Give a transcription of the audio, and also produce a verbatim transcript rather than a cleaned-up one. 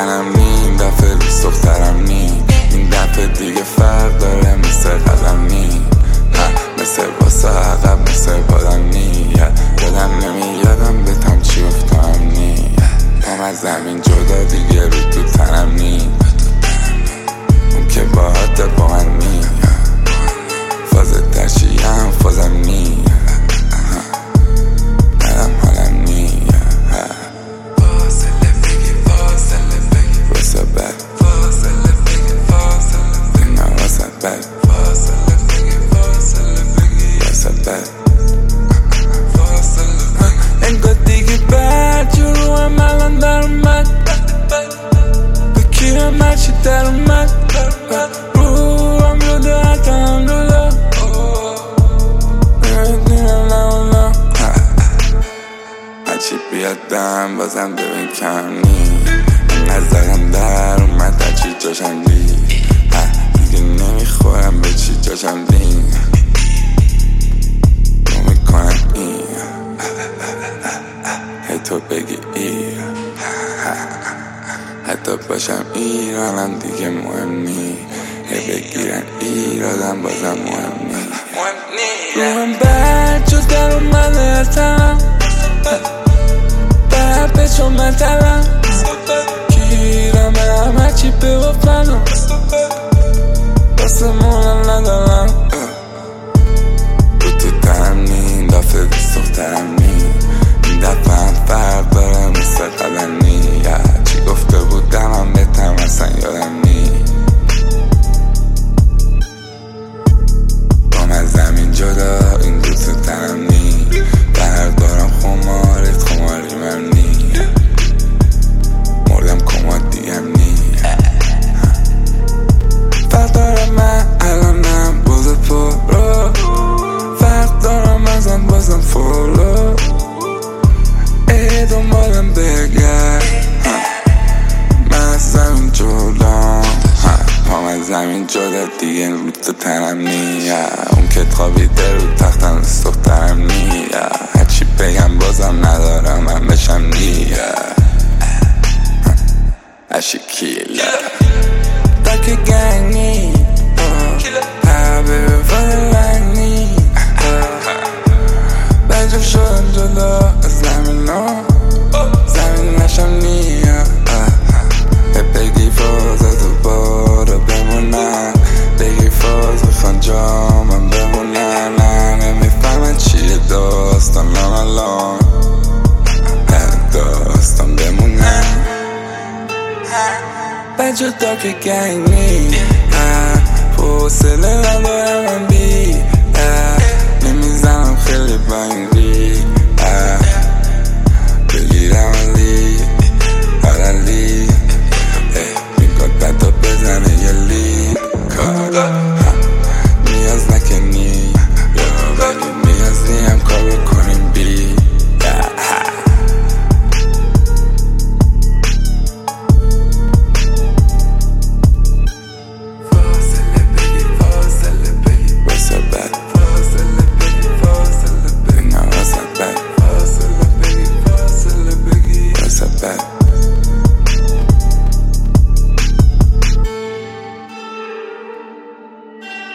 تنم نی، این دفعه دوست دخترم نی، این دفعه دیگه فرق داره مثل قدم نی، مثل واسه عقب مثل بادم نی، یادم نمیادم بتم چی افتام نی، پام از زمین جدا دیگه رو تو تنم نی، اون که باهات با من نی، فاز ترشیم فازم نی، ندم حالم نی، فاصله بگی فاصله بگی واسه بد، فاصله بگی فاصله بگی نه واسه بد، فاصله بگی فاصله بگی واسه بد، فاصله بگی انگار دیگه بد جورو هم الان در اومد، بکیرم هرچی در اومد، رو هم لوده حتی هم لوده نمیدونم نمونا، هرچی بیادم بازم ببین کم نی، نظرم در اومد هرچی جاشم دی، دیگه نمیخورم به چی جاشم دی، رو میکنم این هی تو بگی ای، حتی باشم ایرانم دیگه مهم نی، هی بگیرن ایرادم بازم مهم نی، روحم بد جز در اومده هستم، بد به چون من تلم، گیرم هم هرچی به وفنم، واسه مونم ندارم، رو تو تنم نی، این دفعه دوست دخترم نی، این دفعه هم فرق داره مثل قدم نی، چی گفته بودم هم بهتم اصلا یادم نی، بام از زمین جدا این دو تو تنم نی، بردارم خماریت خماری من نی، مردم کماد دیگم نی، فرق دارم من الانم بازه پرو، فرق دارم ازم بازم فولو، ای دنبالم بگرد، من از زمین جدا، پام از زمین جدا دیگه رو تو تنم نی، اون که خوابیده رو تختم دوست دخترم نی، هرچی بگم بازم ندارم من بشم نی، اشی کیله داکی گنگ نی، حبیب فلنگ نی، بجب شدم جدا از زمین ها، زمین نشم نی، بگی فاز تو بارو بمونم، بگی فاز بخوان جامم بمونم، نه نمیفهمن چیه داستان الان، داستان بمونم بجو داکی گنگ نی، حوصله ندارم من بی، نمیزنم خیلی با این